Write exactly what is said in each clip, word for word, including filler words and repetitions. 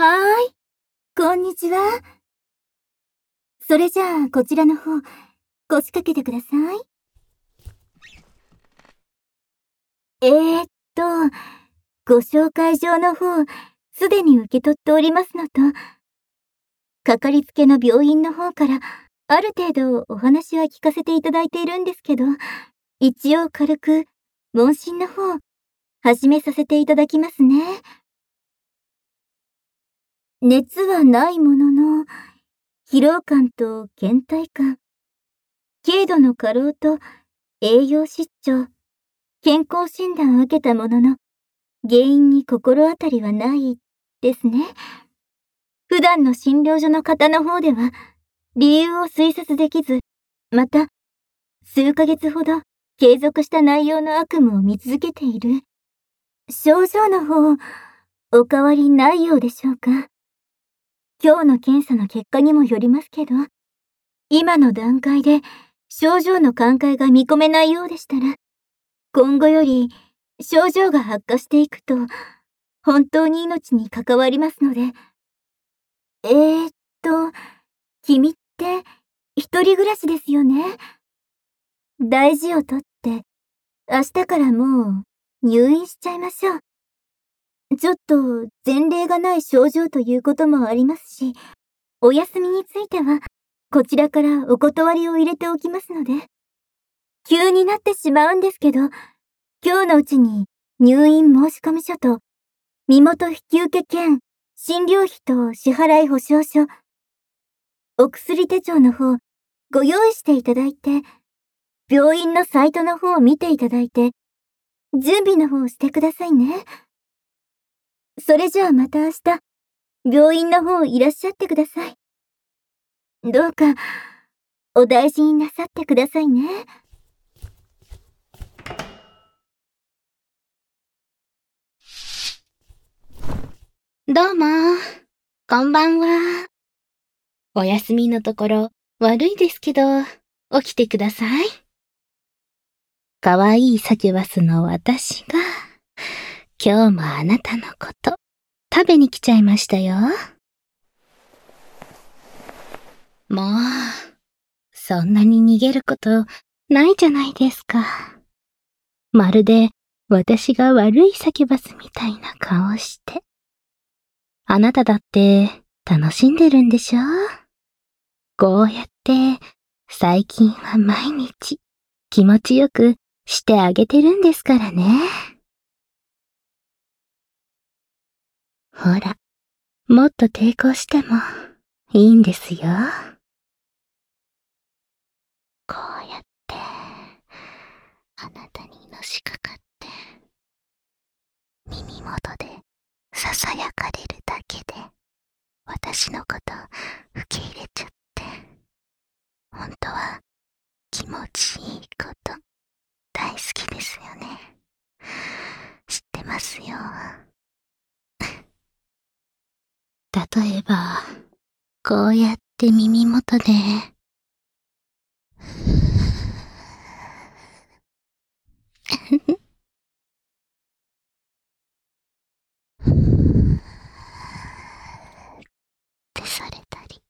はーい、こんにちは。それじゃあ、こちらの方、腰掛けてください。えーっと、ご紹介状の方、すでに受け取っておりますのと、かかりつけの病院の方から、ある程度お話は聞かせていただいているんですけど、一応軽く、問診の方、始めさせていただきますね。熱はないものの、疲労感と倦怠感、軽度の過労と栄養失調、健康診断を受けたものの、原因に心当たりはないですね。普段の診療所の方の方では、理由を推察できず、また、数ヶ月ほど継続した内容の悪夢を見続けている。症状の方、お変わりないようでしょうか。今日の検査の結果にもよりますけど、今の段階で症状の寛解が見込めないようでしたら、今後より症状が悪化していくと、本当に命に関わりますので。えーっと、君って一人暮らしですよね。大事をとって、明日からもう入院しちゃいましょう。ちょっと前例がない症状ということもありますし、お休みについては、こちらからお断りを入れておきますので。急になってしまうんですけど、今日のうちに入院申込書と、身元引受兼、診療費と支払い保証書、お薬手帳の方、ご用意していただいて、病院のサイトの方を見ていただいて、準備の方をしてくださいね。それじゃあまた明日、病院の方いらっしゃってください。どうか、お大事になさってくださいね。 どうも、こんばんは。お休みのところ悪いですけど、起きてください。かわいいサキュバスの私が、今日もあなたのこと食べに来ちゃいましたよ。もう、そんなに逃げることないじゃないですか。まるで私が悪いサキュバスみたいな顔して。あなただって楽しんでるんでしょ？こうやって最近は毎日気持ちよくしてあげてるんですからね。ほら、もっと抵抗してもいいんですよ。こうやってあなたにのしかかって耳元でささやかれるだけで私のこと受け入れちゃって、本当は気持ちいいこと大好きですよね。知ってますよ。例えば、こうやって耳元で、ってされたり、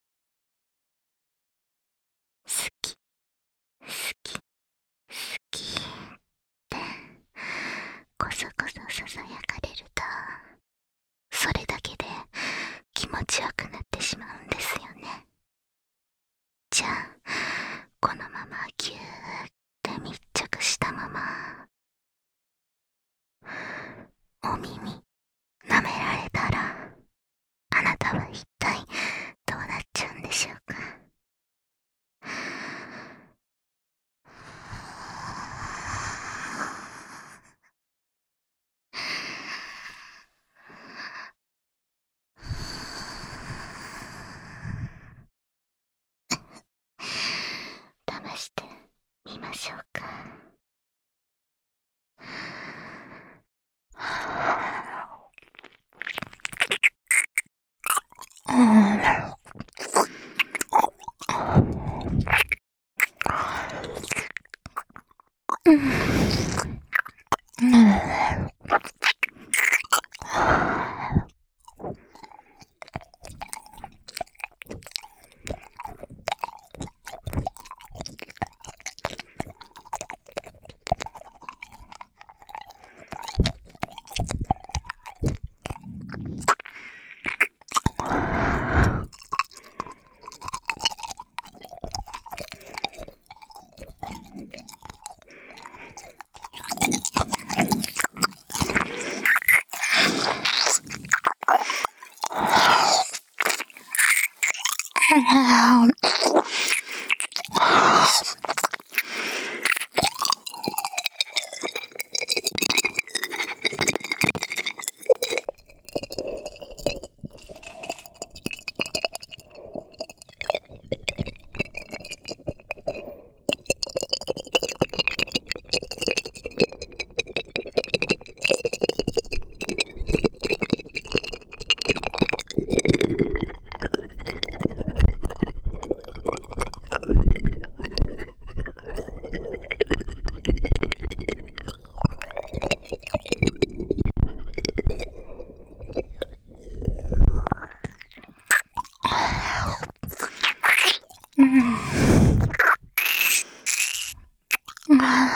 好き、好き、好きってこそこそささやかれると、それだけで気持ちよくなってしまうんですよね。じゃあ、このままぎゅーって密着したまま、お耳舐められたら、あなたは一体どうなっちゃうんでしょうか。試してみましょうか。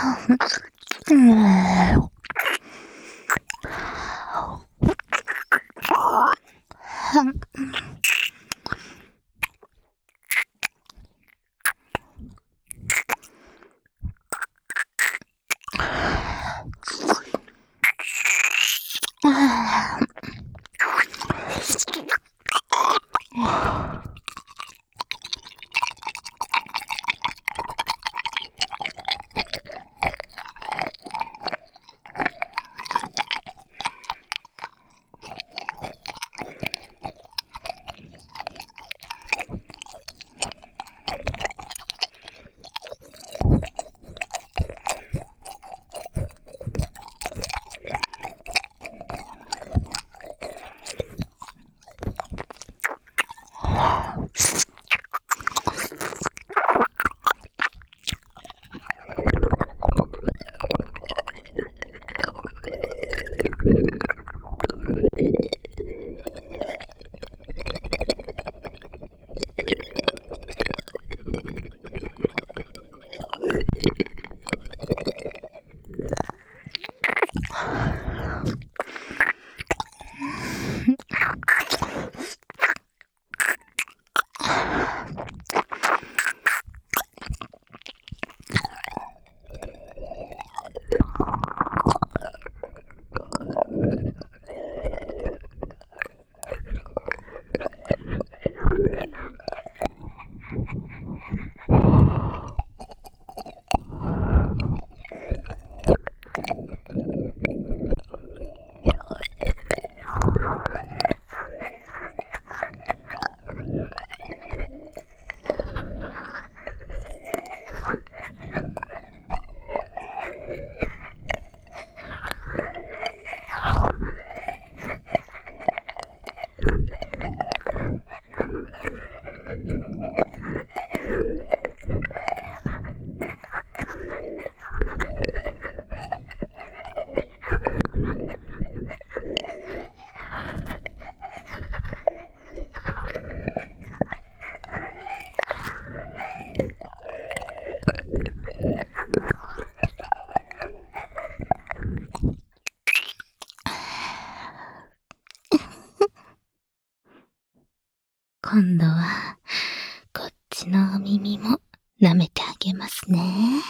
今度は、こっちのお耳も舐めてあげますね。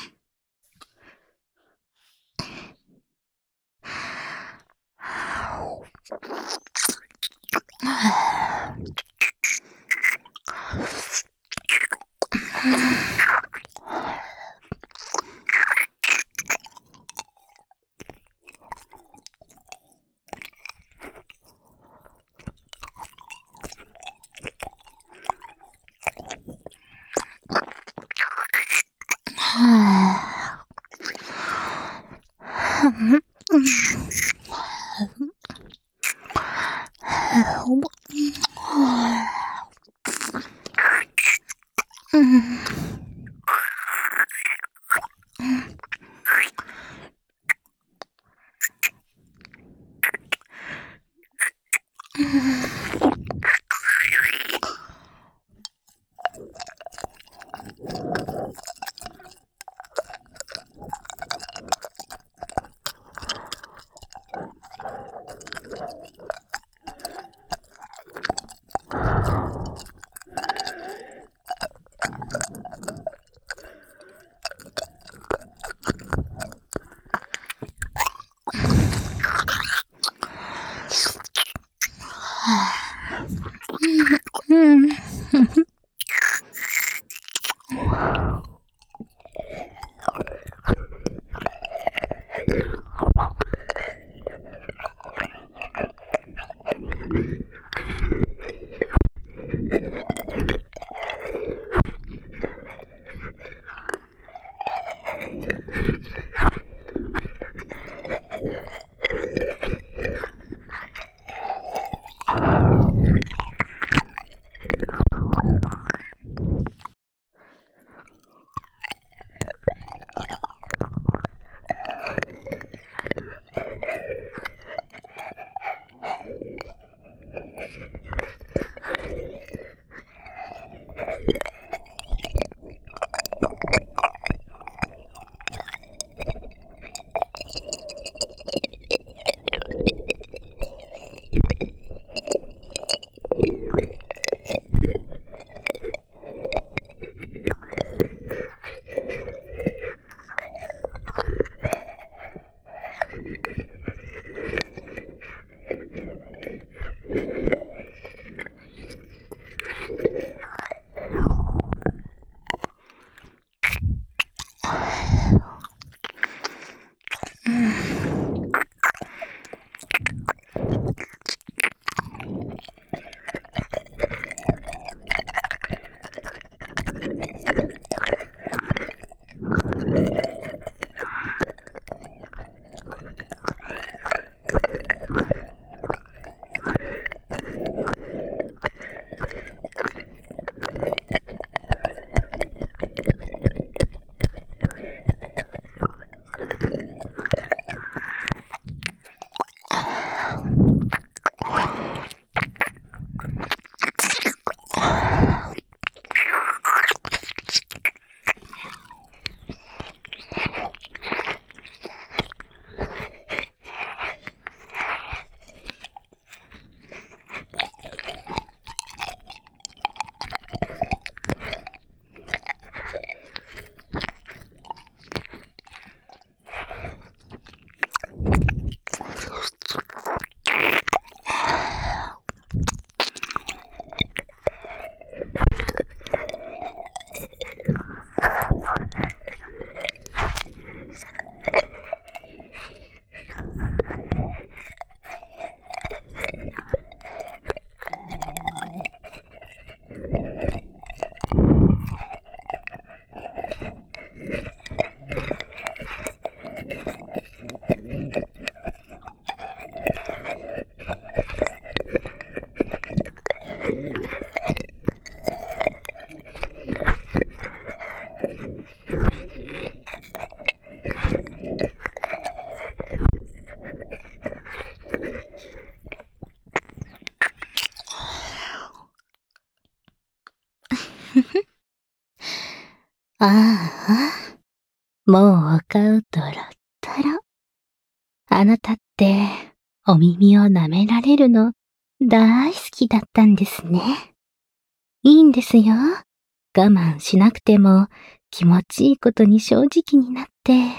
ああ、もうお顔トロットロ。あなたってお耳を舐められるの大好きだったんですね。いいんですよ。我慢しなくても気持ちいいことに正直になって、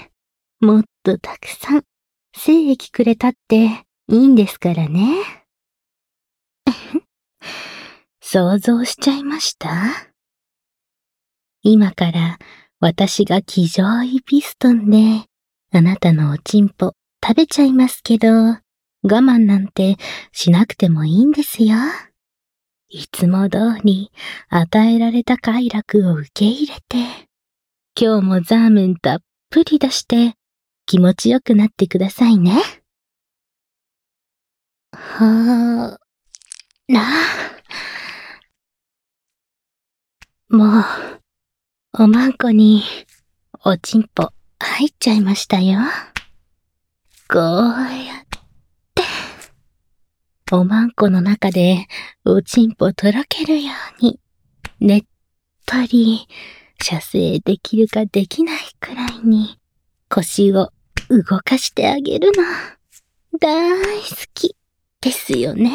もっとたくさん精液くれたっていいんですからね。想像しちゃいました？今から私が騎乗位ピストンであなたのおちんぽ食べちゃいますけど、我慢なんてしなくてもいいんですよ。いつも通り与えられた快楽を受け入れて、今日もザーメンたっぷり出して気持ちよくなってくださいね。はーな。もう、おまんこにおちんぽ入っちゃいましたよ。こうやって、おまんこの中でおちんぽとろけるように、ねっとり射精できるかできないくらいに腰を動かしてあげるの大好きですよね。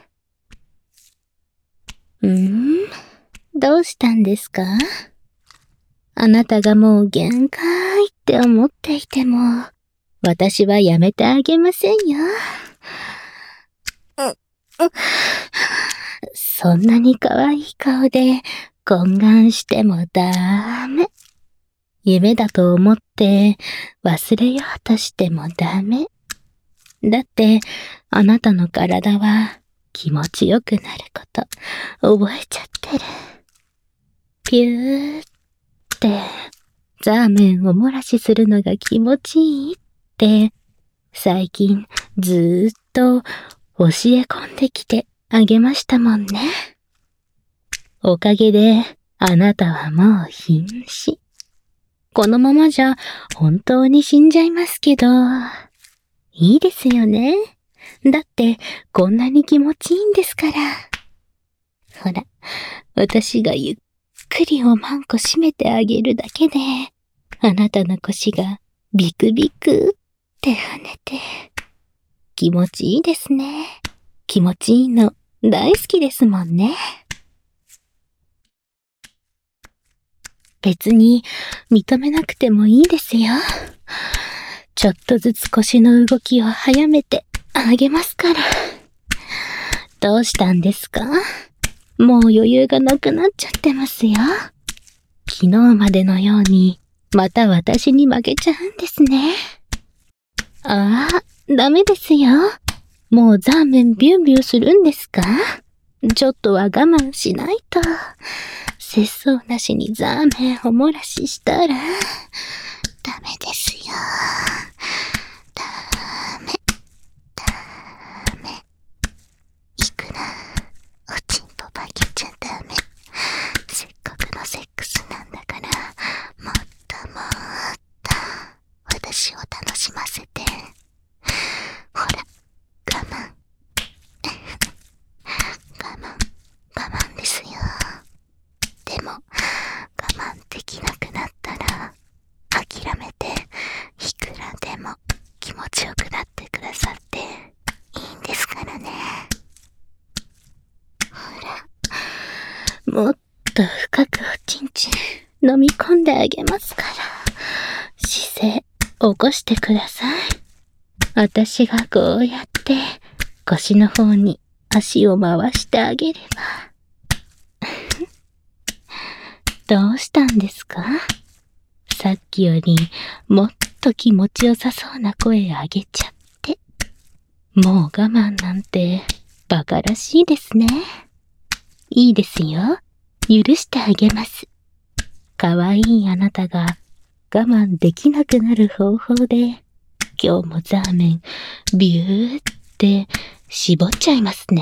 うーん、どうしたんですか？あなたがもう限界って思っていても、私はやめてあげませんよ。そんなに可愛い顔で懇願してもダメ。夢だと思って忘れようとしてもダメ。だってあなたの体は気持ちよくなること覚えちゃってる。ピューってザーメンを漏らしするのが気持ちいいって最近ずーっと教え込んできてあげましたもんね。おかげであなたはもう瀕死。このままじゃ本当に死んじゃいますけど、いいですよね。だってこんなに気持ちいいんですから。ほら、私がゆっくりおまんこ締めてあげるだけで、あなたの腰がビクビクって跳ねて、気持ちいいですね。気持ちいいの大好きですもんね。別に認めなくてもいいですよ。ちょっとずつ腰の動きを早めてあげますから。どうしたんですか？もう余裕がなくなっちゃってますよ。昨日までのようにまた私に負けちゃうんですね。 ああ、ダメですよ。もうザーメンビュンビュンするんですか？ちょっとは我慢しないと。節操なしにザーメンおもらししたら、ダメですよ。ダメ、ダメ。いくら、おちんぽばけちゃダメ。せっかくのセックスなんだから、もっともっと、私を楽しませて。ほら、我慢。我慢、我慢ですよ。でも、我慢できなくなったら、諦めて、いくらでも気持ちよくなってくださっていいんですからね。ほら、もっと深くおちんちん飲み込んであげますから、姿勢起こしてください。私がこうやって腰の方に足を回してあげれば。どうしたんですか？さっきよりもっと気持ちよさそうな声上げちゃって。もう我慢なんてバカらしいですね。いいですよ。許してあげます。かわいいあなたが我慢できなくなる方法で、今日もザーメンビューって絞っちゃいますね。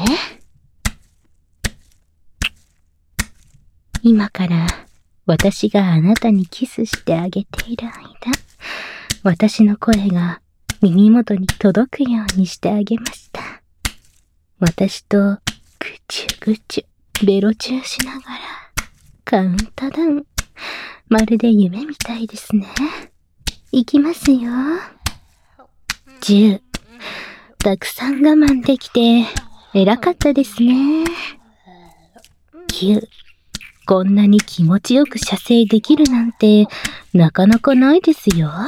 今から私があなたにキスしてあげている間、私の声が耳元に届くようにしてあげました。私とぐちゅぐちゅベロチューしながらカウントダウン。まるで夢みたいですね。いきますよ。じゅう。たくさん我慢できて偉かったですね。きゅう。こんなに気持ちよく射精できるなんてなかなかないですよ。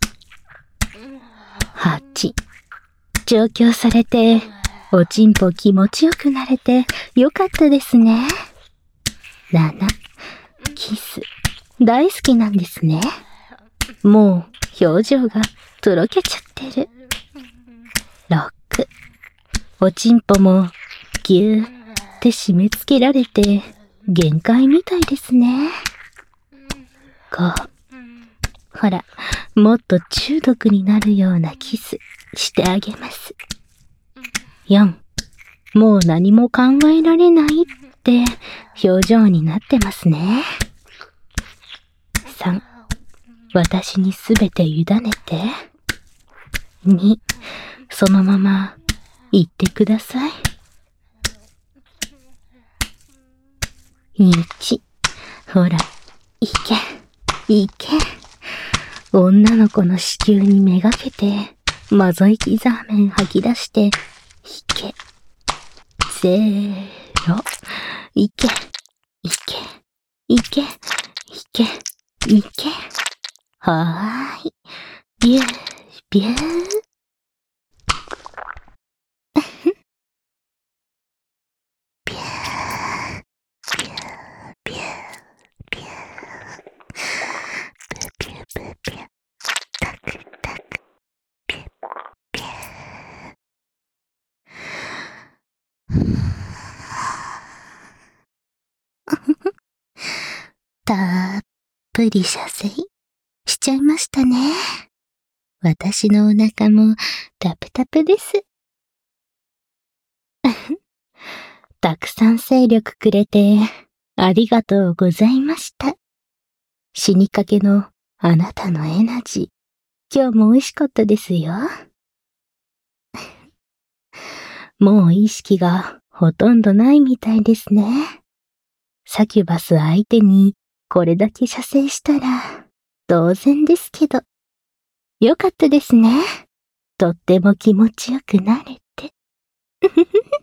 はち。調教されておちんぽ気持ちよくなれてよかったですね。なな。キス大好きなんですね。もう表情がとろけちゃってる。ろく。おちんぽもぎゅーって締め付けられて限界みたいですね。ご。ほら、もっと中毒になるようなキスしてあげます。よん。もう何も考えられないって表情になってますね。さん。私にすべて委ねて。に。そのまま言ってください。いち。ほら、いけ、いけ。女の子の子宮にめがけて、まぞいきザーメン吐き出して、いけ。せーの。いけ、いけ、いけ、いけ、いけ。はーい。ビュー、ビュー。たっぷり射精しちゃいましたね。私のお腹もタプタプです。たくさん精力くれてありがとうございました。死にかけのあなたのエナジー、今日も美味しかったですよ。もう意識がほとんどないみたいですね。サキュバス相手にこれだけ射精したら当然ですけど。よかったですね。とっても気持ちよくなれて。